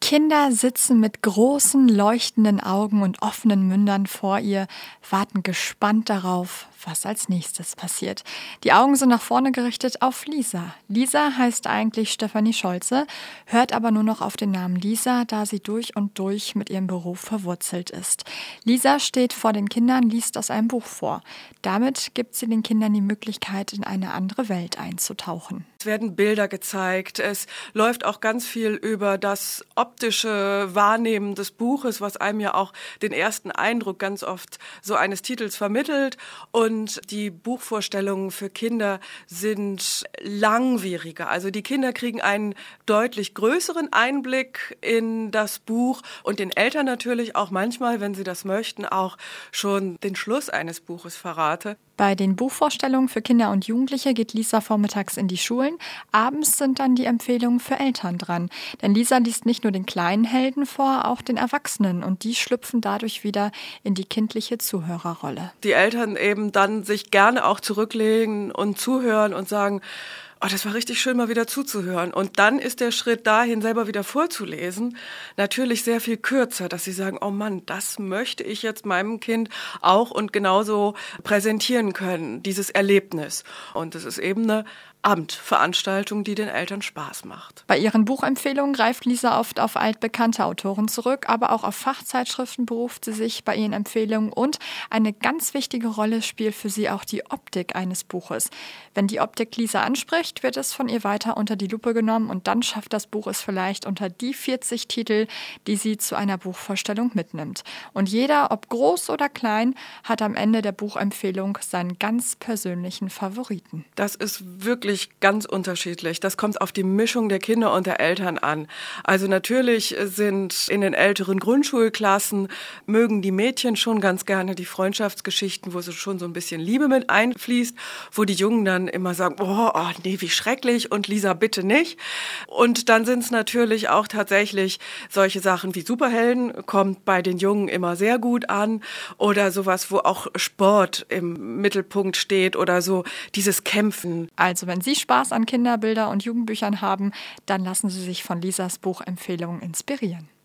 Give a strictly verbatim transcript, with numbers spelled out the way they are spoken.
Kinder sitzen mit großen, leuchtenden Augen und offenen Mündern vor ihr, warten gespannt darauf, was als nächstes passiert. Die Augen sind nach vorne gerichtet auf Lisa. Lisa heißt eigentlich Stefanie Scholze, hört aber nur noch auf den Namen Lisa, da sie durch und durch mit ihrem Beruf verwurzelt ist. Lisa steht vor den Kindern, liest aus einem Buch vor. Damit gibt sie den Kindern die Möglichkeit, in eine andere Welt einzutauchen. Es werden Bilder gezeigt, es läuft auch ganz viel über das optische Wahrnehmen des Buches, was einem ja auch den ersten Eindruck ganz oft so eines Titels vermittelt. Und die Buchvorstellungen für Kinder sind langwieriger. Also die Kinder kriegen einen deutlich größeren Einblick in das Buch und den Eltern natürlich auch manchmal, wenn sie das möchten, auch schon den Schluss eines Buches verrate. Bei den Buchvorstellungen für Kinder und Jugendliche geht Lisa vormittags in die Schulen. Abends sind dann die Empfehlungen für Eltern dran. Denn Lisa liest nicht nur den kleinen Helden vor, auch den Erwachsenen. Und die schlüpfen dadurch wieder in die kindliche Zuhörerrolle. Die Eltern eben dann sich gerne auch zurücklegen und zuhören und sagen, oh, das war richtig schön, mal wieder zuzuhören. Und dann ist der Schritt dahin, selber wieder vorzulesen, natürlich sehr viel kürzer, dass sie sagen, oh Mann, das möchte ich jetzt meinem Kind auch und genauso präsentieren können, dieses Erlebnis. Und es ist eben eine Abendveranstaltung, die den Eltern Spaß macht. Bei ihren Buchempfehlungen greift Lisa oft auf altbekannte Autoren zurück, aber auch auf Fachzeitschriften beruft sie sich bei ihren Empfehlungen und eine ganz wichtige Rolle spielt für sie auch die Optik eines Buches. Wenn die Optik Lisa anspricht, wird es von ihr weiter unter die Lupe genommen und dann schafft das Buch es vielleicht unter die vierzig Titel, die sie zu einer Buchvorstellung mitnimmt. Und jeder, ob groß oder klein, hat am Ende der Buchempfehlung seinen ganz persönlichen Favoriten. Das ist wirklich ganz unterschiedlich. Das kommt auf die Mischung der Kinder und der Eltern an. Also natürlich sind in den älteren Grundschulklassen, mögen die Mädchen schon ganz gerne die Freundschaftsgeschichten, wo so schon so ein bisschen Liebe mit einfließt, wo die Jungen dann immer sagen, oh, oh nee, wie schrecklich und Lisa, bitte nicht. Und dann sind es natürlich auch tatsächlich solche Sachen wie Superhelden, kommt bei den Jungen immer sehr gut an oder sowas, wo auch Sport im Mittelpunkt steht oder so dieses Kämpfen. Also wenn Sie Spaß an Kinderbilder und Jugendbüchern haben, dann lassen Sie sich von Lisas Buchempfehlungen inspirieren.